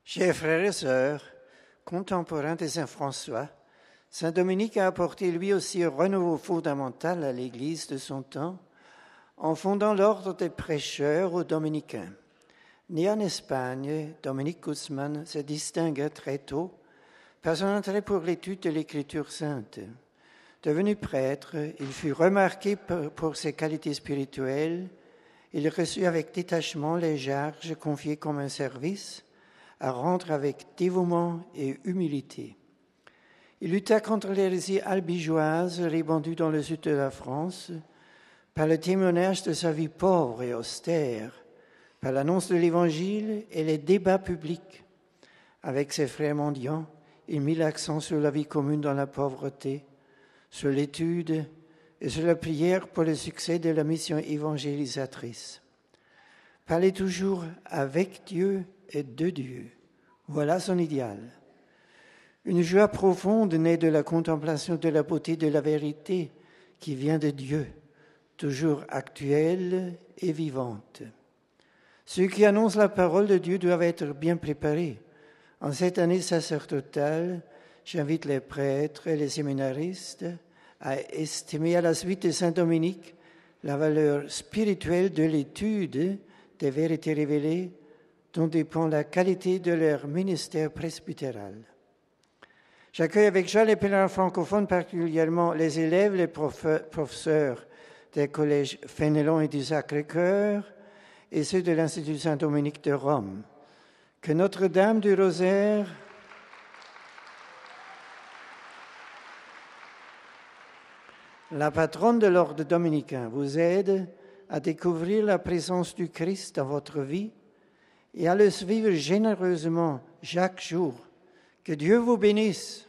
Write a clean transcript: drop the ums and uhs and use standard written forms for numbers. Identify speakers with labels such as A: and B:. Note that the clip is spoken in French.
A: Chers frères et sœurs, contemporains de Saint François, Saint Dominique a apporté lui aussi un renouveau fondamental à l'Église de son temps en fondant l'ordre des prêcheurs aux dominicains. Né en Espagne, Dominique Guzman se distingua très tôt par son intérêt pour l'étude de l'Écriture sainte. Devenu prêtre, il fut remarqué pour ses qualités spirituelles. Il reçut avec détachement les charges confiées comme un service à rendre avec dévouement et humilité. Il lutta contre l'hérésie albigeoise répandue dans le sud de la France par le témoignage de sa vie pauvre et austère, par l'annonce de l'Évangile et les débats publics. Avec ses frères mendiants, il mit l'accent sur la vie commune dans la pauvreté, sur l'étude et sur la prière pour le succès de la mission évangélisatrice. Parler toujours avec Dieu et de Dieu, voilà son idéal. Une joie profonde née de la contemplation de la beauté de la vérité qui vient de Dieu, toujours actuelle et vivante. Ceux qui annoncent la parole de Dieu doivent être bien préparés. En cette année sacerdotale, j'invite les prêtres et les séminaristes à estimer à la suite de Saint Dominique la valeur spirituelle de l'étude des vérités révélées dont dépend la qualité de leur ministère presbytéral. J'accueille avec joie les pèlerins francophones, particulièrement les élèves, les professeurs des collèges Fénelon et du Sacré-Cœur et ceux de l'Institut Saint-Dominique de Rome. Que Notre-Dame du Rosaire la patronne de l'ordre dominicain, vous aide à découvrir la présence du Christ dans votre vie et à le suivre généreusement chaque jour. Que Dieu vous bénisse.